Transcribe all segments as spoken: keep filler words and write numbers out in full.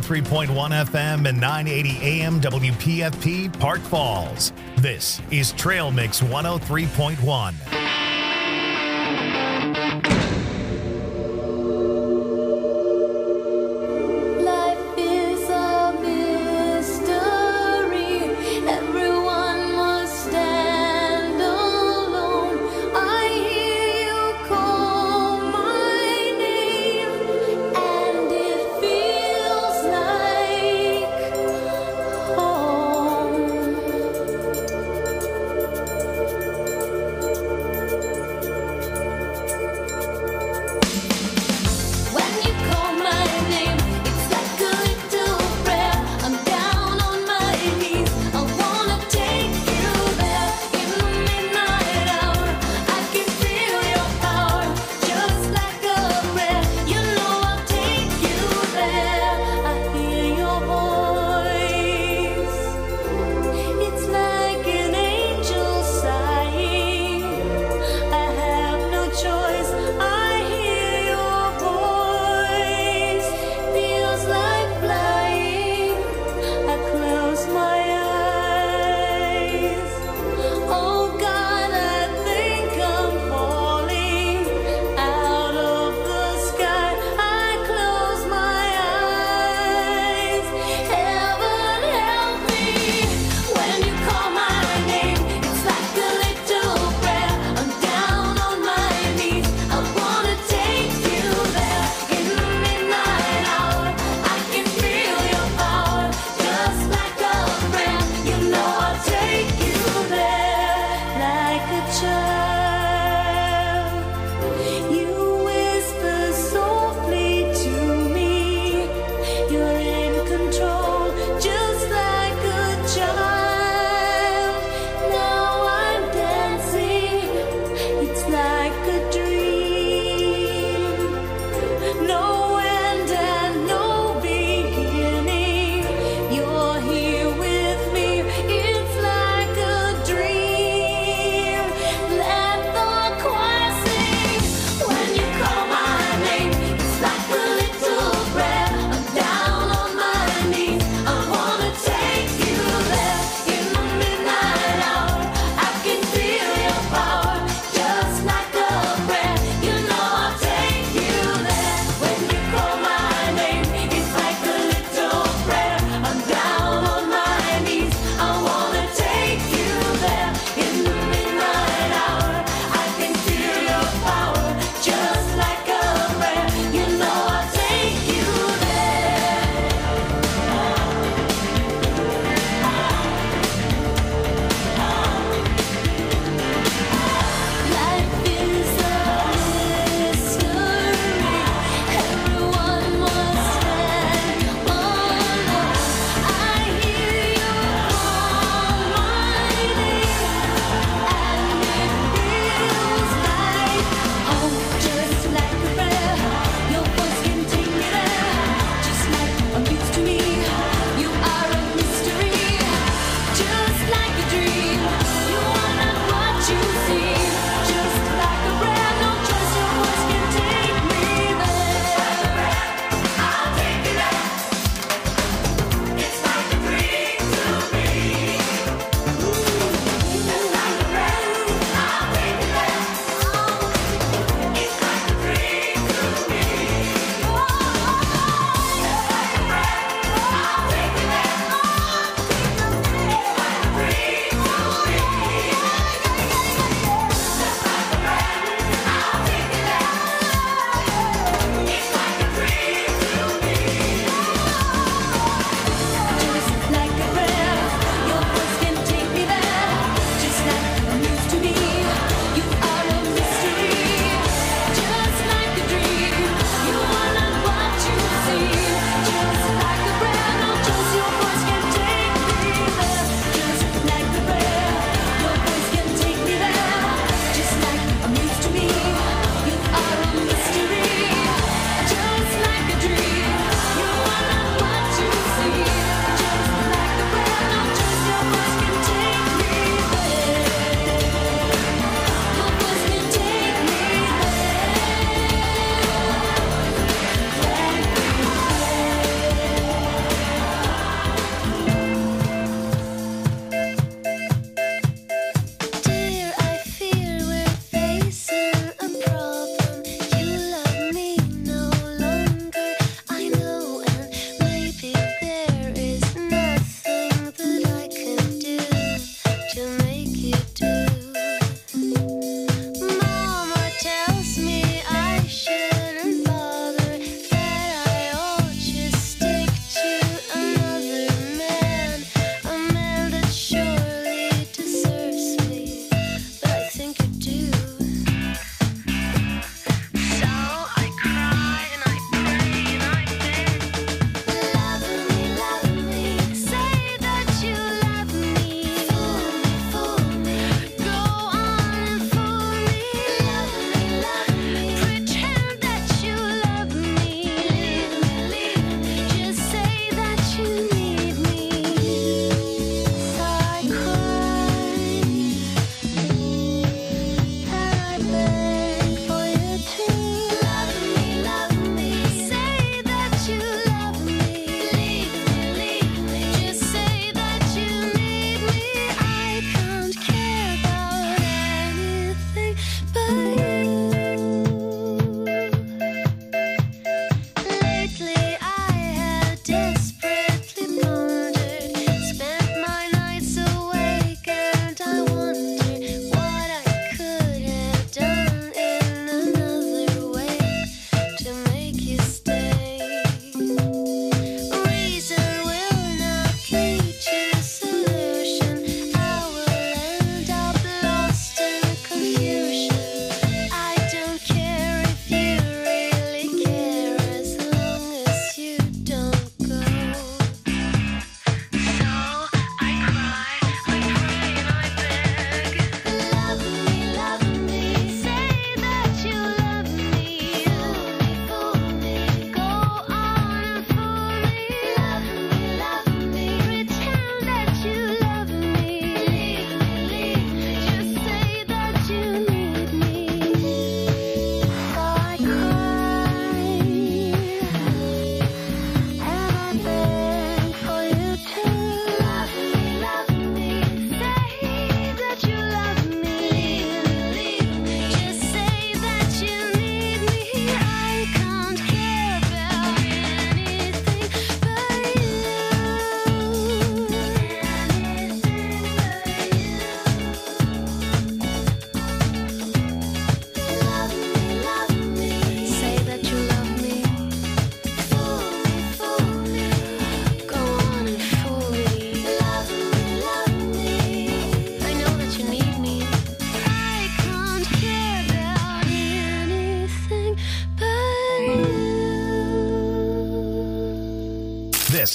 three point one F M and nine eighty A M W P F P Park Falls. This is Trail Mix one oh three point one.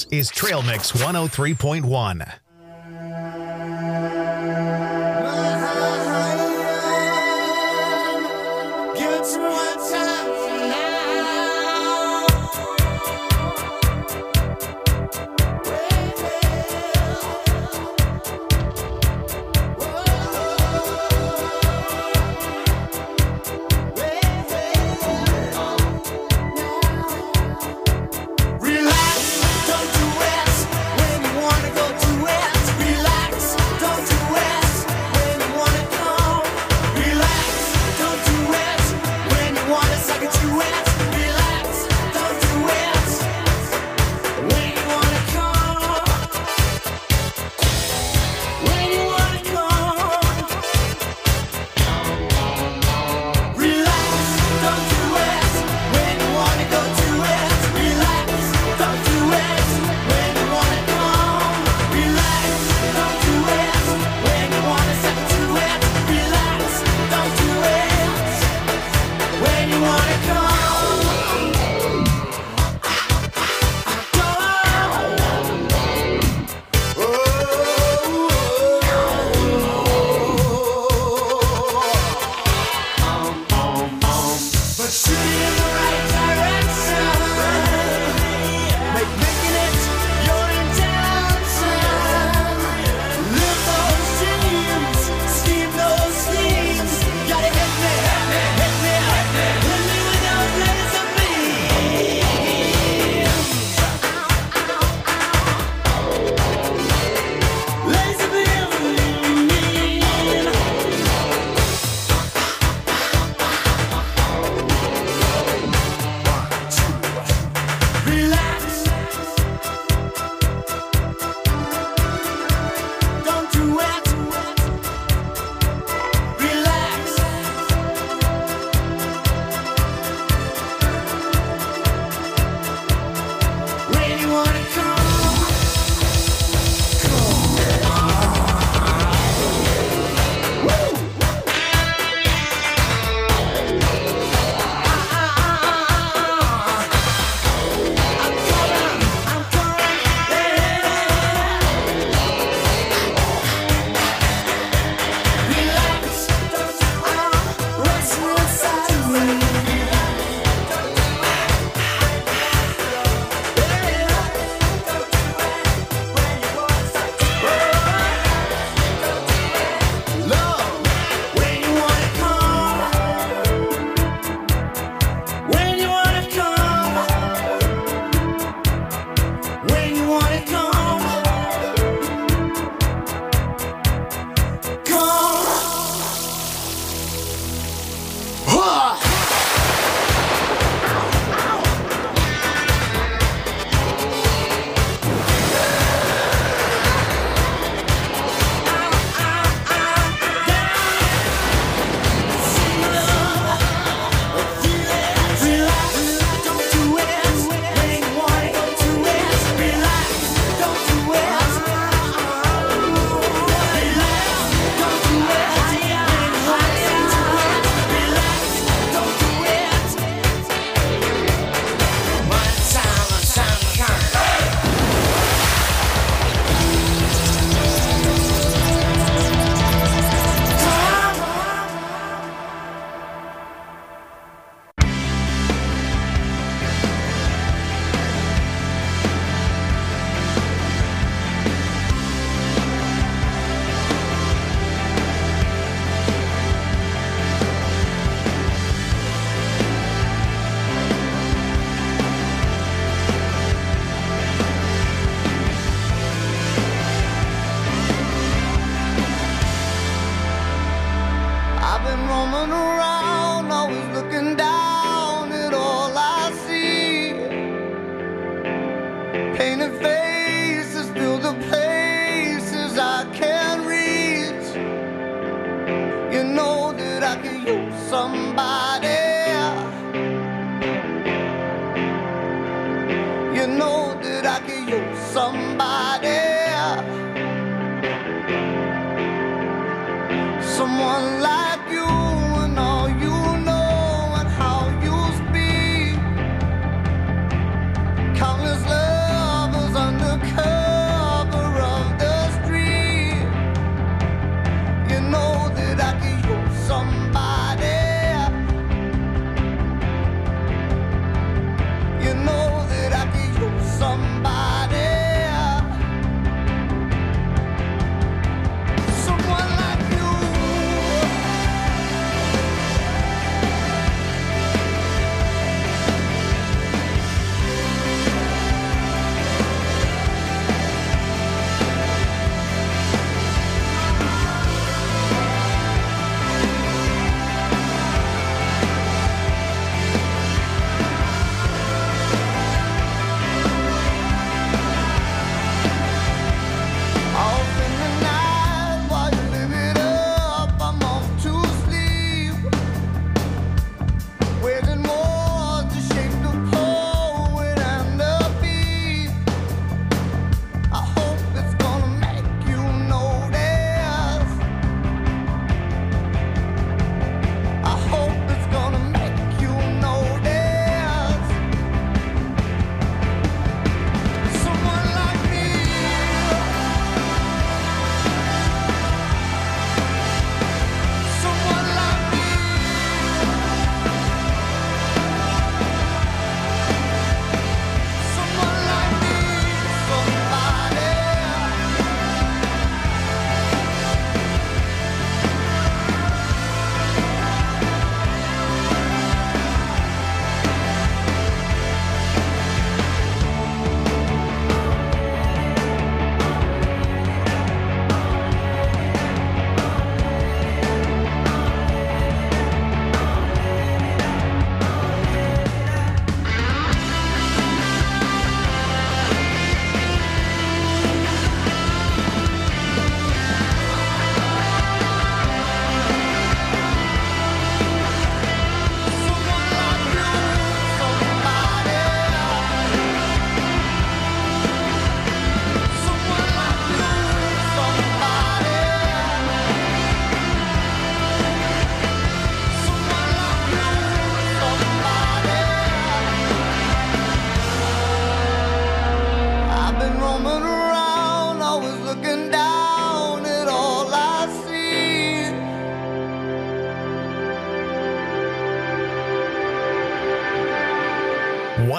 This is Trail Mix one oh three point one. Someone like you and all you know and how you speak. Countless lovers under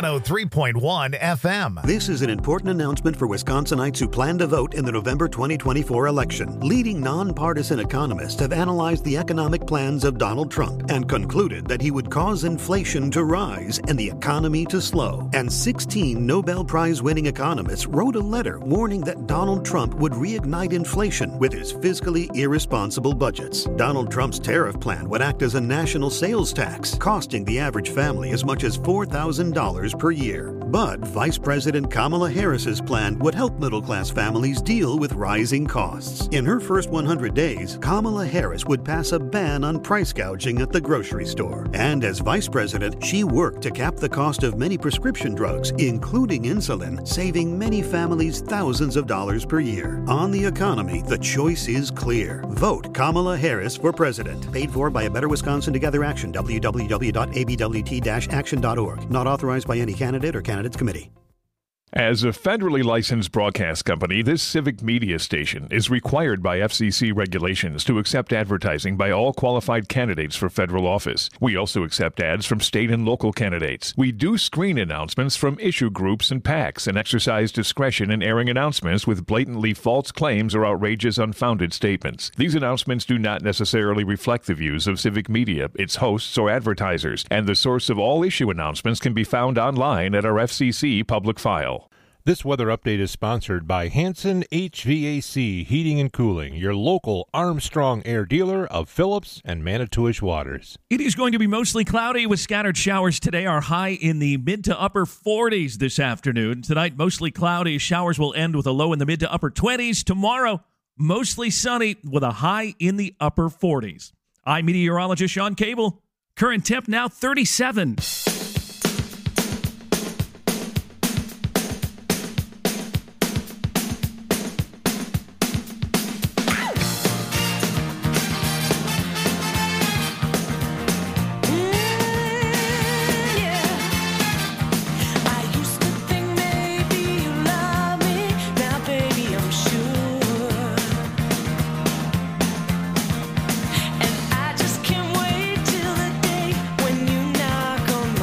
one oh three point one F M. This is an important announcement for Wisconsinites who plan to vote in the November twenty twenty-four election. Leading nonpartisan economists have analyzed the economic plans of Donald Trump and concluded that he would cause inflation to rise and the economy to slow. And sixteen Nobel Prize-winning economists wrote a letter warning that Donald Trump would reignite inflation with his fiscally irresponsible budgets. Donald Trump's tariff plan would act as a national sales tax, costing the average family as much as four thousand dollars per year. But Vice President Kamala Harris's plan would help middle-class families deal with rising costs. In her first one hundred days, Kamala Harris would pass a ban on price gouging at the grocery store. And as vice president, she worked to cap the cost of many prescription drugs, including insulin, saving many families thousands of dollars per year. On the economy, the choice is clear. Vote Kamala Harris for president. Paid for by a Better Wisconsin Together Action. w w w dot a b w t dash action dot org. Not authorized by any candidate or candidates committee. As a federally licensed broadcast company, this civic media station is required by F C C regulations to accept advertising by all qualified candidates for federal office. We also accept ads from state and local candidates. We do screen announcements from issue groups and PACs and exercise discretion in airing announcements with blatantly false claims or outrageous, unfounded statements. These announcements do not necessarily reflect the views of civic media, its hosts, or advertisers, and the source of all issue announcements can be found online at our F C C public file. This weather update is sponsored by Hanson H V A C Heating and Cooling, your local Armstrong Air dealer of Phillips and Manitowish waters. It is going to be mostly cloudy with scattered showers today. Our high in the mid to upper forties this afternoon. Tonight, mostly cloudy. Showers will end with a low in the mid to upper twenties. Tomorrow, mostly sunny with a high in the upper forties. I'm meteorologist Sean Cable. Current temp now thirty-seven. And I just can't wait till the day when you knock on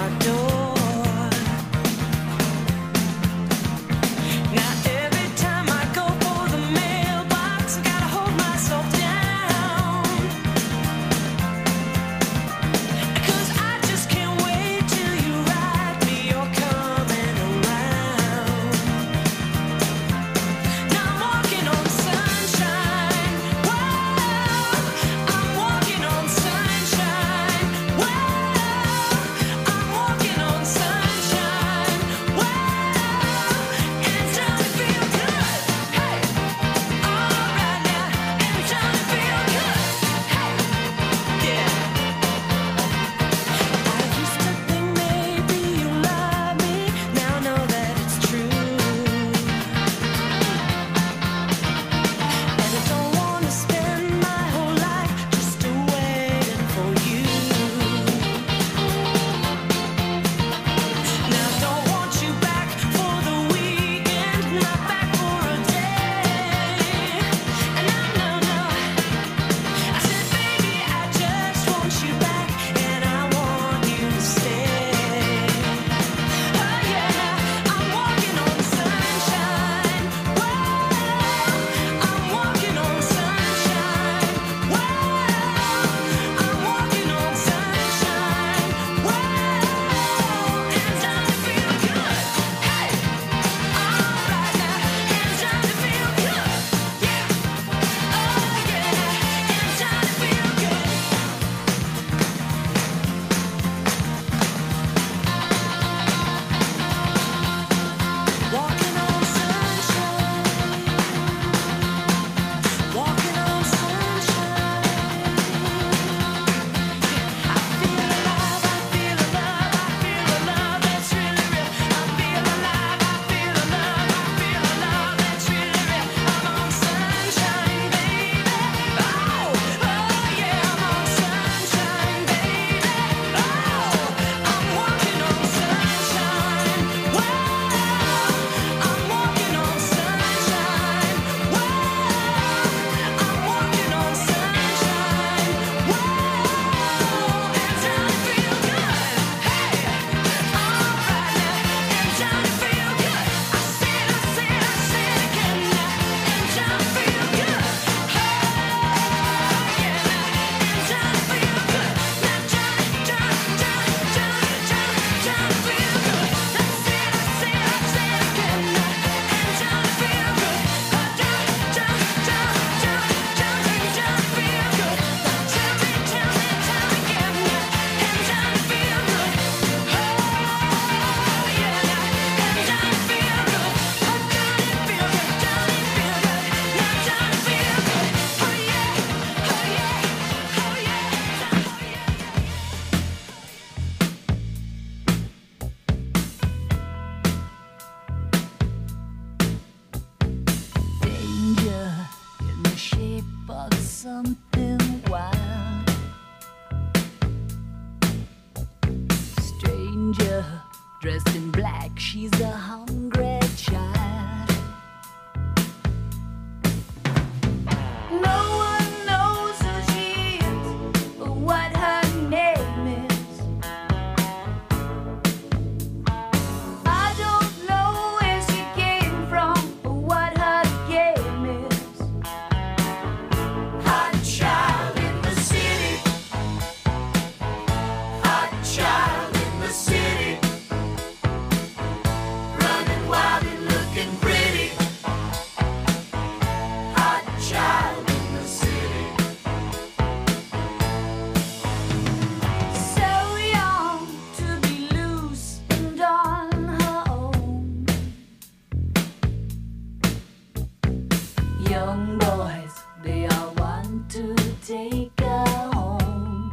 young boys, they all want to take her home.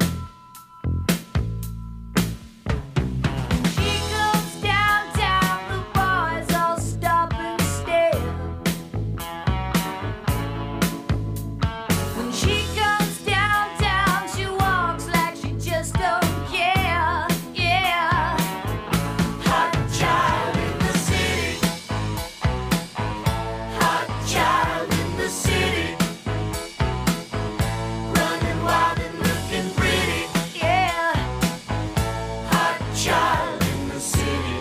She goes downtown, the boys all stop and stare. When she comes downtown, she walks like she just don't care. Yeah, hot child in the city, hot child in the city, running wild and looking pretty. Yeah, hot child in the city.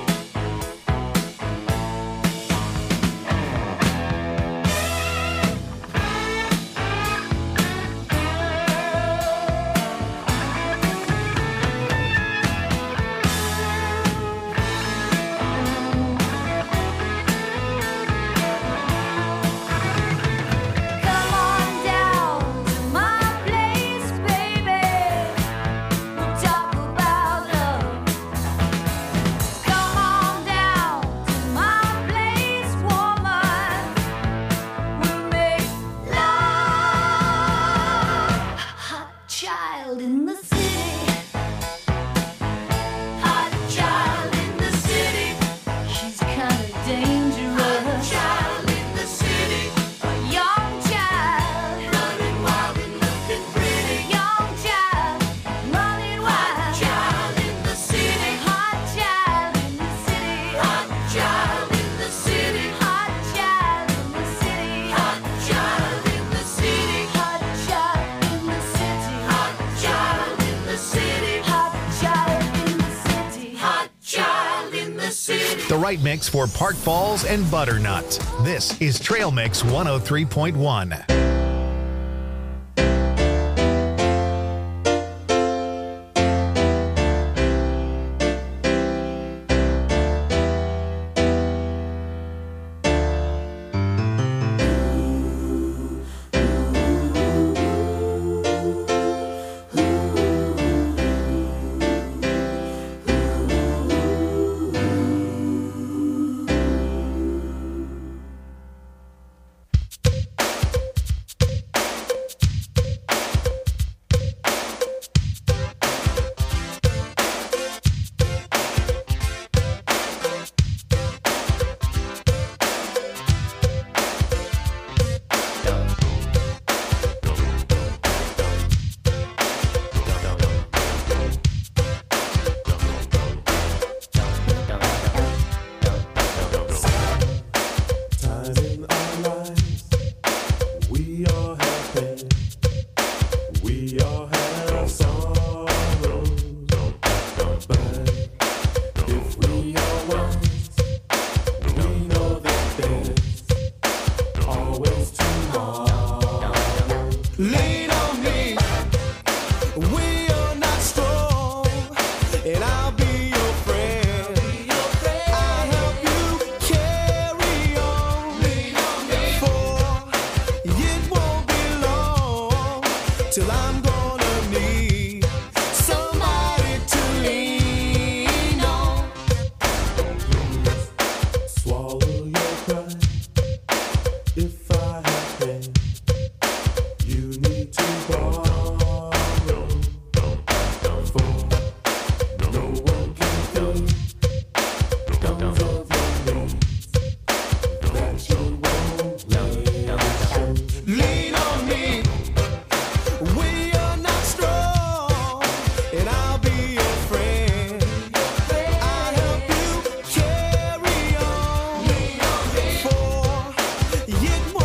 Come on down to my place, baby. We'll talk about love. Come on down to my place, woman. We'll make love. Hot child in the city. Hot child in the city. She's kinda dangerous. Child in the city. A young child running wild and looking pretty. Young child running wild. Child in the city. Hot child in the city. Hot child in the city. Hot child in the city. Hot child in the city. Hot child in the city. Hot child in the city. Hot child in the city. Hot child in the city. The right mix for Park Falls and Butternut. This is Trail Mix one oh three point one. Time in our lives, we all have pain, we all have sorrows. But if we are wise, we know that there's always tomorrow. Lean on me, we are not strong, and I'll be your friend. I'll help you carry on, for it won't be long till I'm gonna need somebody to lean on. Swallow your pride. If I have pain, you need to borrow. For no one can fill guns of your needs that you won't need. Lean on me. We are not strong, and I'll be your friend. I'll help you carry on, for it won't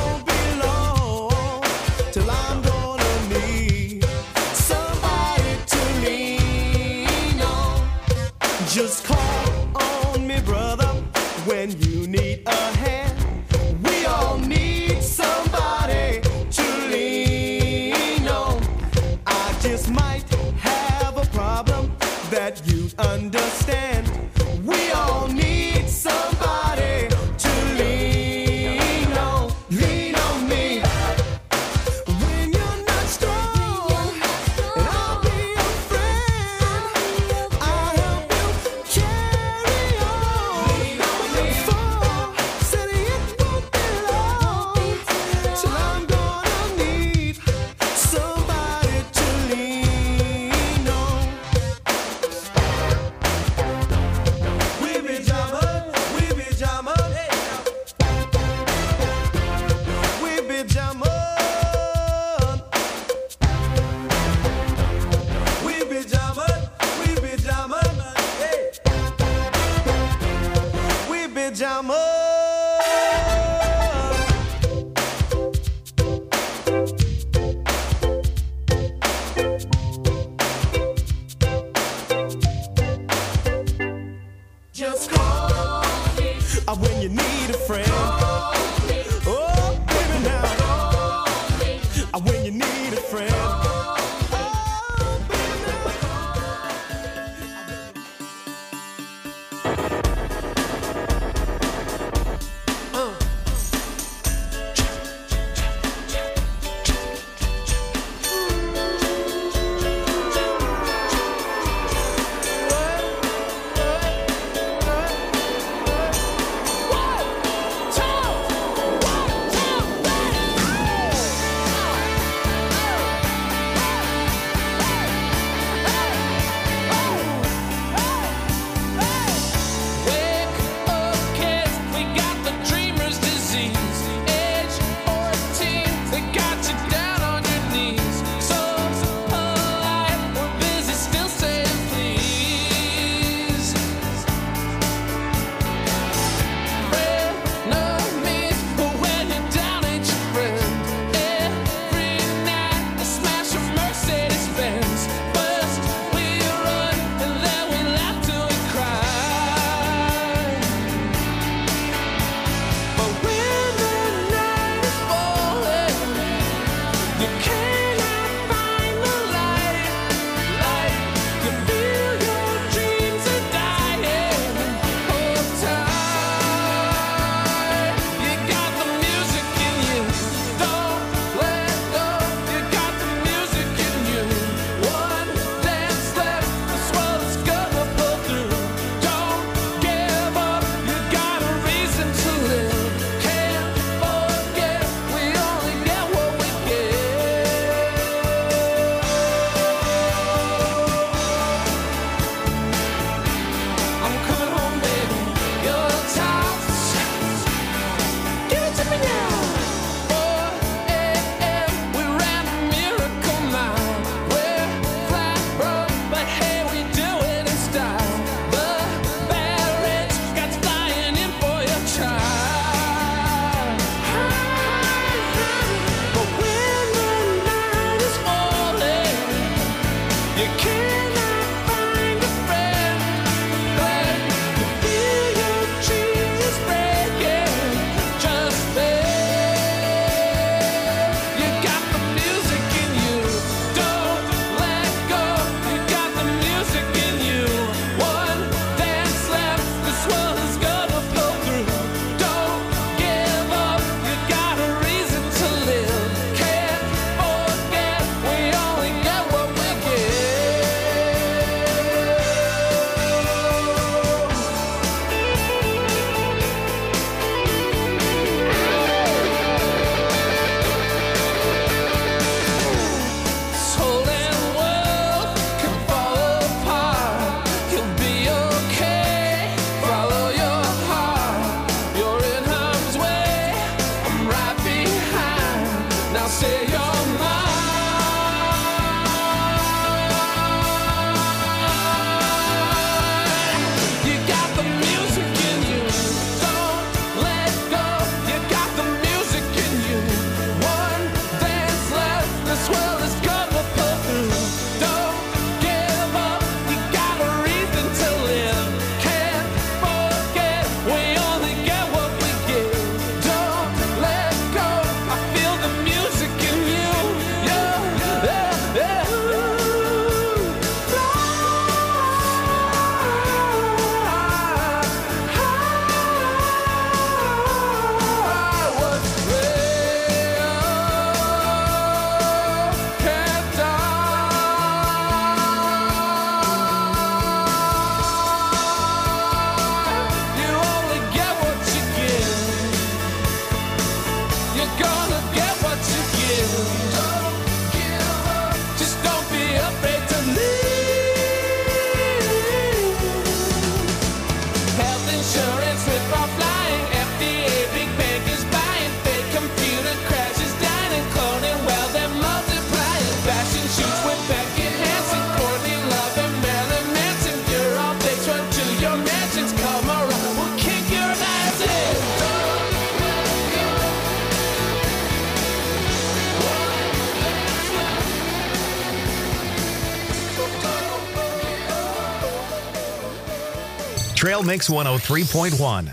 Trail Mix one oh three point one.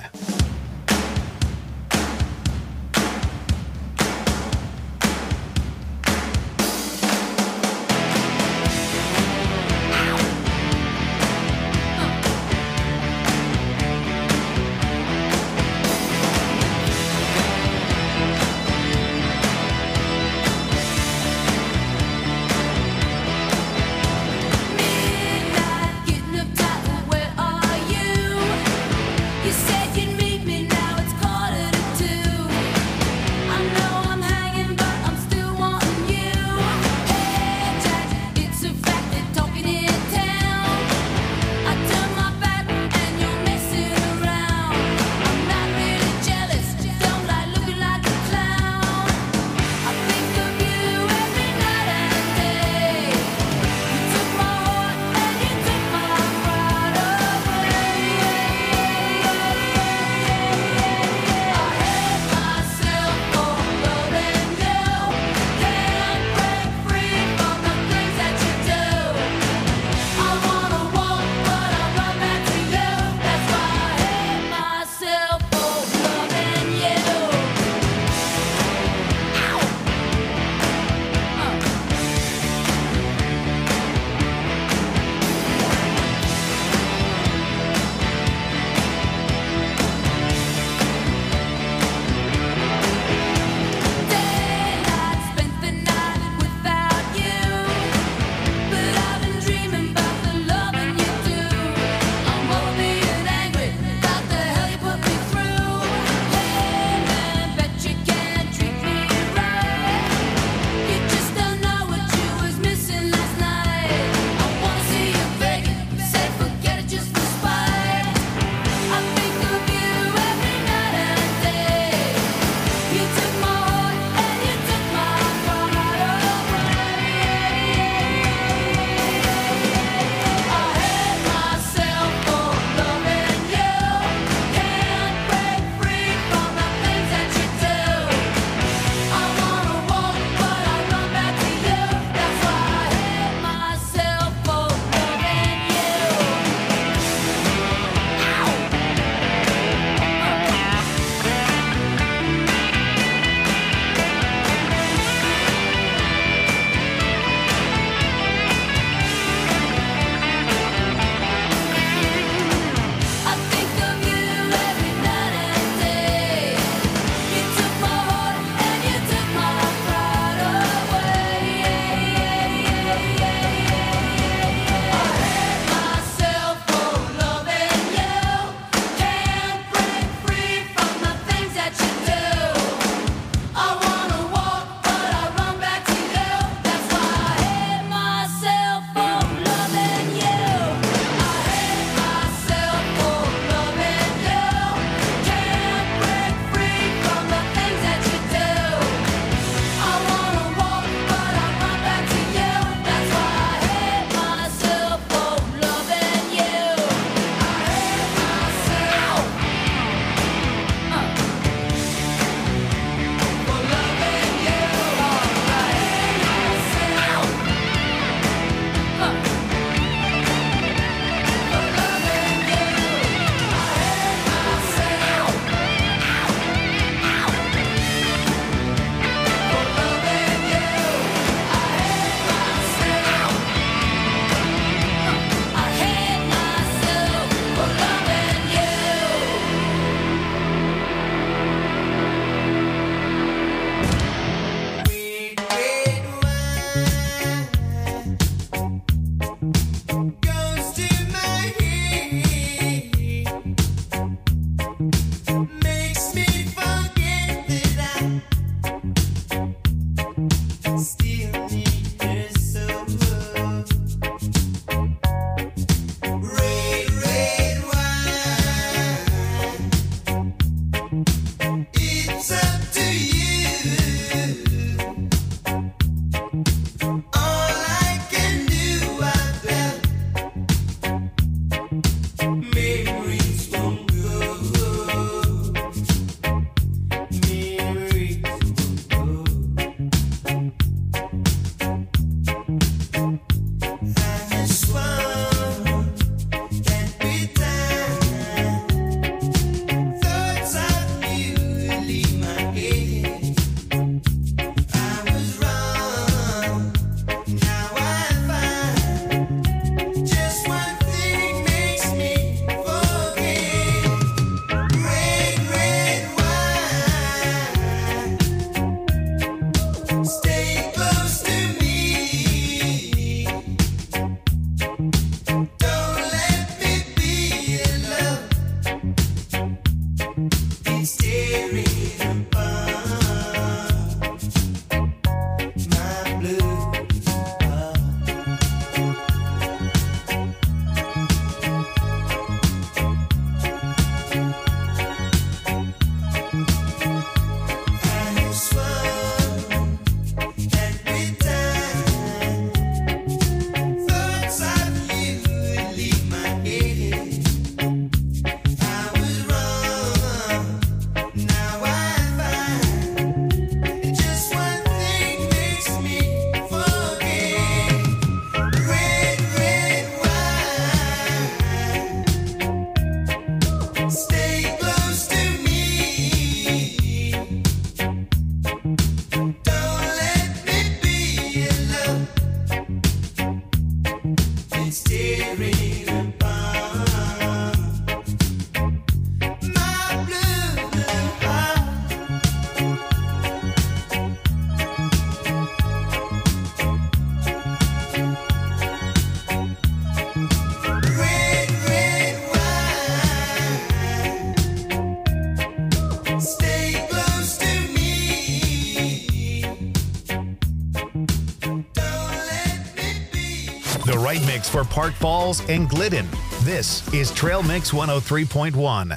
Midnight, getting up tight, where are you? You said you'd the right mix for Park Falls and Glidden. This is Trail Mix one oh three point one.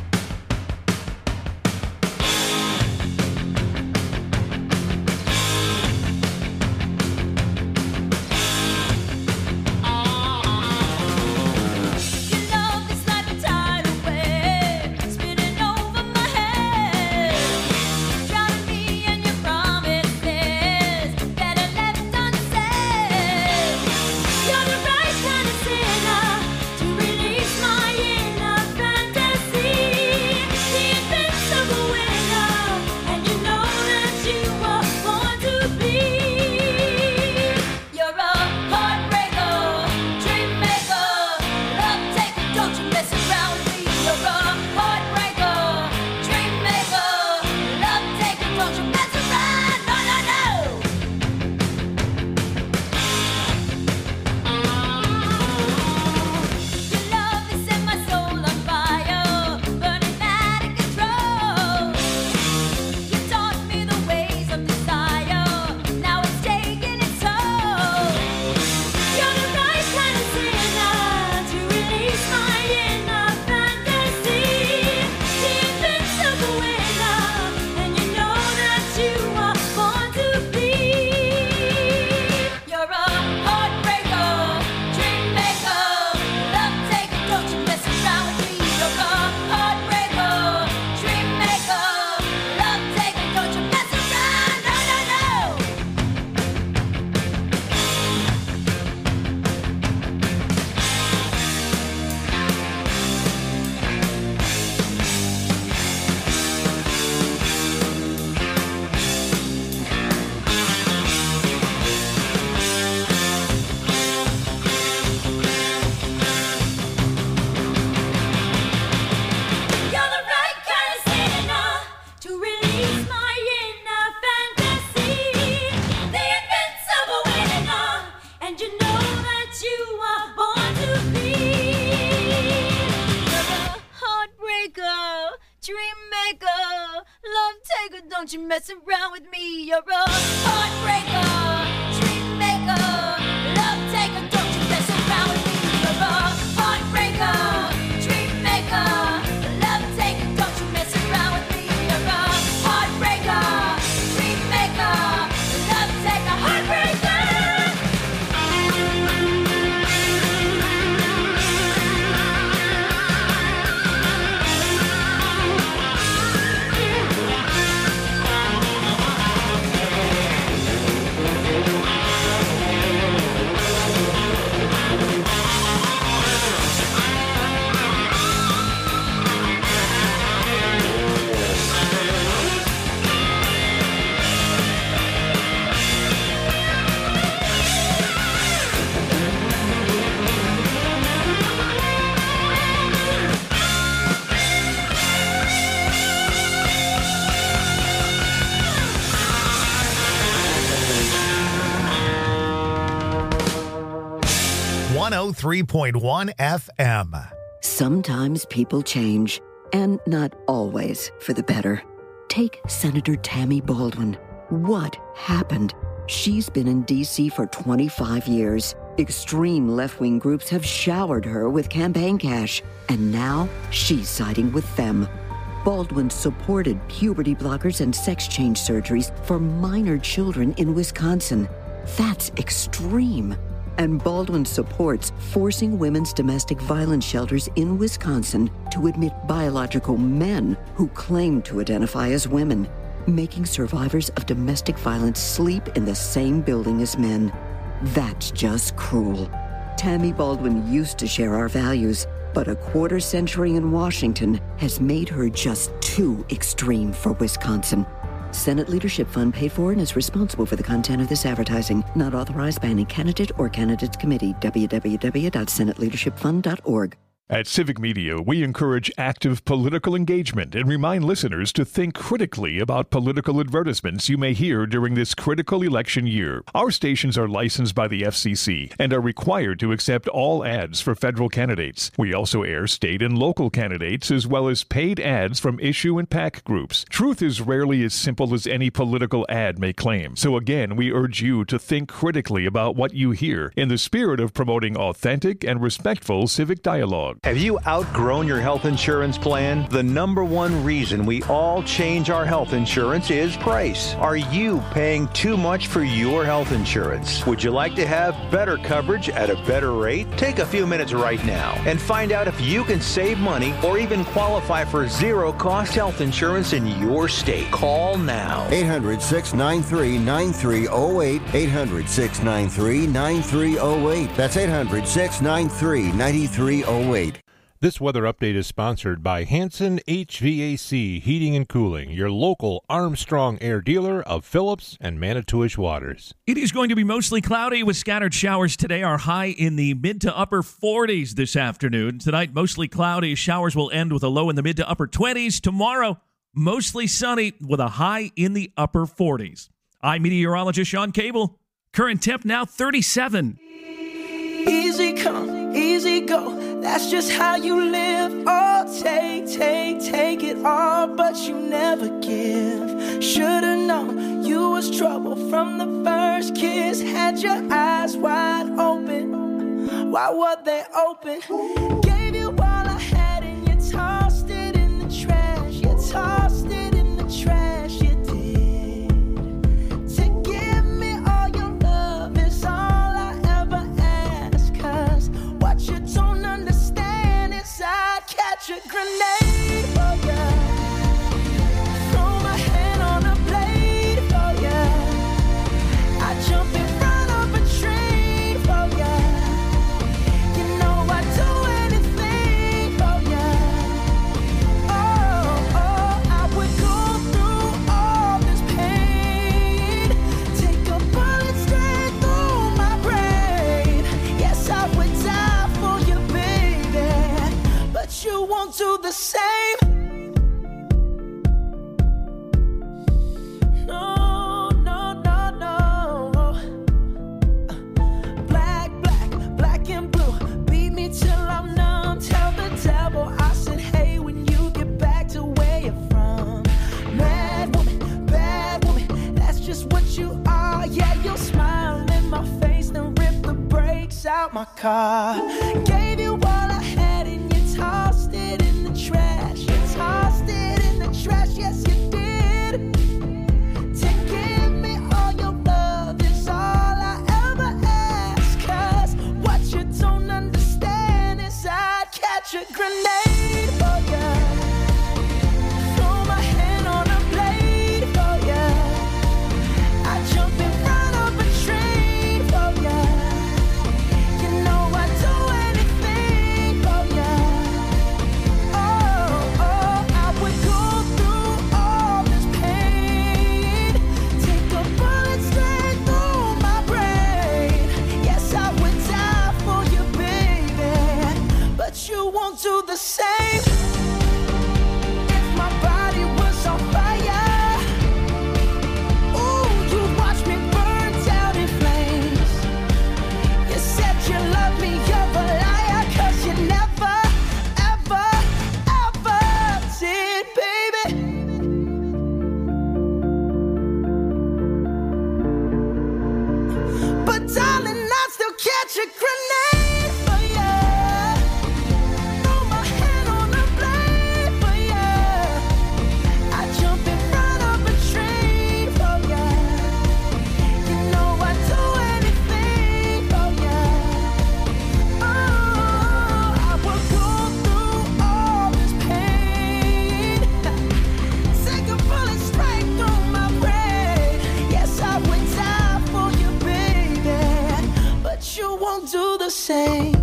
Don't you mess around with me, you're a heartbreaker, dream maker, love taker. Don't you mess around with me, you're a heartbreaker, dream maker, love taker. Don't you mess around with me, you're a heartbreaker, dream maker, love taker, heartbreaker. one oh three point one F M. Sometimes people change, and not always for the better. Take Senator Tammy Baldwin. What happened? She's been in D C for twenty-five years. Extreme left-wing groups have showered her with campaign cash, and now she's siding with them. Baldwin supported puberty blockers and sex change surgeries for minor children in Wisconsin. That's extreme. And Baldwin supports forcing women's domestic violence shelters in Wisconsin to admit biological men who claim to identify as women, making survivors of domestic violence sleep in the same building as men. That's just cruel. Tammy Baldwin used to share our values, but a quarter century in Washington has made her just too extreme for Wisconsin. Senate Leadership Fund paid for and is responsible for the content of this advertising. Not authorized by any candidate or candidates committee. w w w dot senate leadership fund dot org. At Civic Media, we encourage active political engagement and remind listeners to think critically about political advertisements you may hear during this critical election year. Our stations are licensed by the F C C and are required to accept all ads for federal candidates. We also air state and local candidates as well as paid ads from issue and PAC groups. Truth is rarely as simple as any political ad may claim. So again, we urge you to think critically about what you hear in the spirit of promoting authentic and respectful civic dialogue. Have you outgrown your health insurance plan? The number one reason we all change our health insurance is price. Are you paying too much for your health insurance? Would you like to have better coverage at a better rate? Take a few minutes right now and find out if you can save money or even qualify for zero-cost health insurance in your state. Call now. eight hundred, six nine three, nine three zero eight. eight hundred, six nine three, nine three zero eight. That's eight hundred, six nine three, nine three zero eight. This weather update is sponsored by Hanson H V A C Heating and Cooling, your local Armstrong Air dealer of Phillips and Manitowish Waters. It is going to be mostly cloudy with scattered showers today. Our high in the mid to upper forties this afternoon. Tonight, mostly cloudy. Showers will end with a low in the mid to upper twenties. Tomorrow, mostly sunny with a high in the upper forties. I'm meteorologist Sean Cable. Current temp now thirty-seven. Easy come, easy go. That's just how you live. Oh, take, take, take it all, but you never give. Should've known you was trouble from the first kiss. Had your eyes wide open. Why were they open? Gave you all I had and you tossed it in the trash. You tossed it in the trash. You did. To give me all your love is all I ever ask. Cause what you don't understand is I'd catch a grenade for ya. Throw my hand on a blade for ya. I jump in front of a train for ya. You know I'd do anything for ya. Oh, oh, I would go through all this pain. Take a bullet straight through my brain. Yes, I would die for you, baby, but you won't do the same. No, no, no, no. Black, black, black and blue. Beat me till I'm numb. Tell the devil I said, hey, when you get back to where you're from. Mad woman, bad woman, that's just what you are. Yeah, you'll smile in my face, then rip the brakes out my car. Gave you all I had and you tossed it in the trash. You tossed it in the trash, yes you did. To give me all your love is all I ever ask. Cause what you don't understand is I'd catch a grenade for ya. Throw my hand on a blade for ya. I jump in front of a train for ya. You know I'd do anything for ya. Oh, oh, I would go through all this pain. Take a bullet straight through my brain. Yes, I would die for you, baby, but you won't do the same. If my body was on fire, ooh, you watch me burn down in flames. You said you love me, you're a liar, cause you never, ever, ever did, baby. But darling, I'd still catch a grenade for ya. Throw my hand on a blade for ya. I jump in front of a train for ya. You know I'd do anything for ya. Oh, I would go through all this pain. Take a bullet straight through my brain. Yes, I would die for you, baby, but you won't do the same.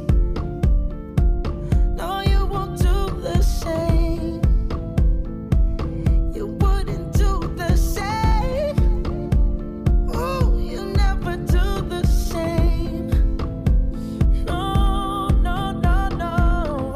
No, you won't do the same. You wouldn't do the same. Ooh, you never do the same. No, no, no, no.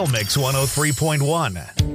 Trail Mix one oh three point one.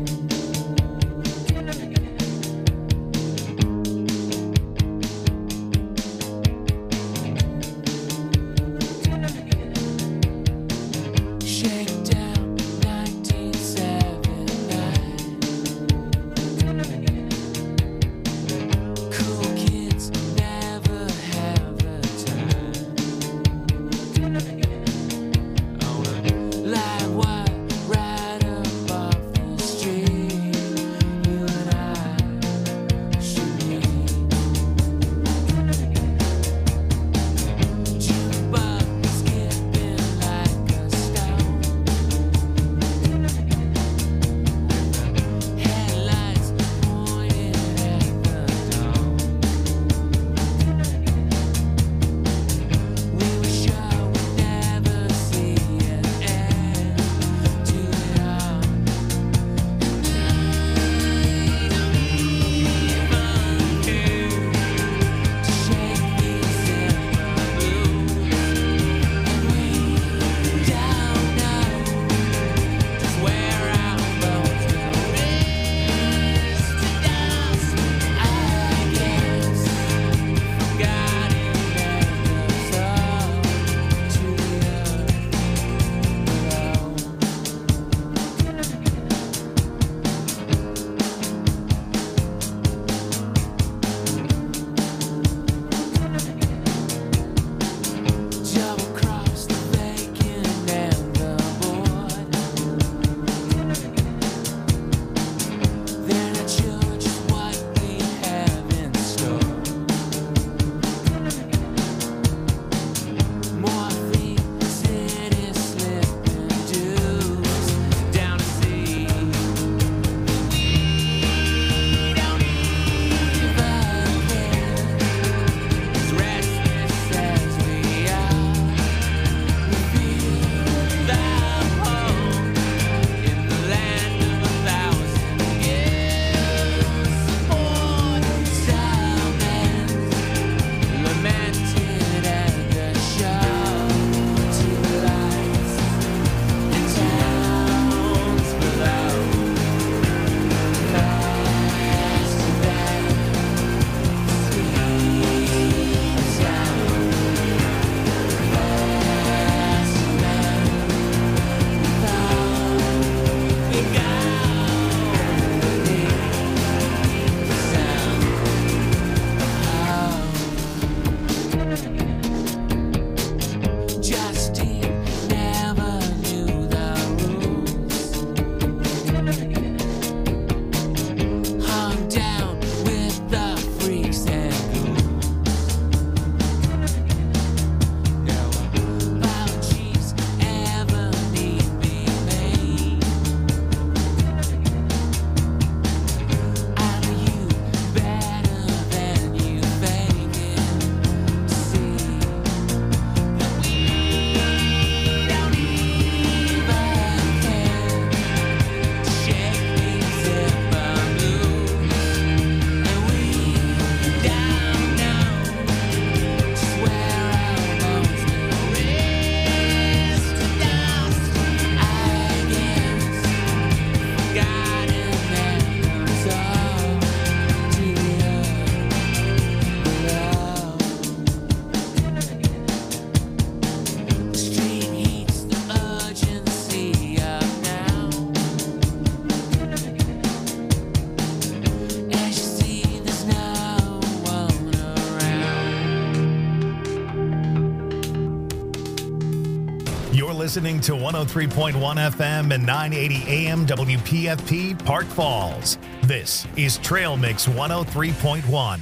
Listening to one oh three point one F M and nine eighty A M W P F P Park Falls. This is Trail Mix one oh three point one.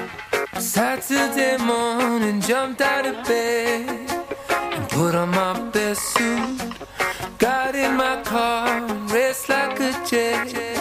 Saturday morning, jumped out of bed and put on my best suit. Got in my car and raced like a jet.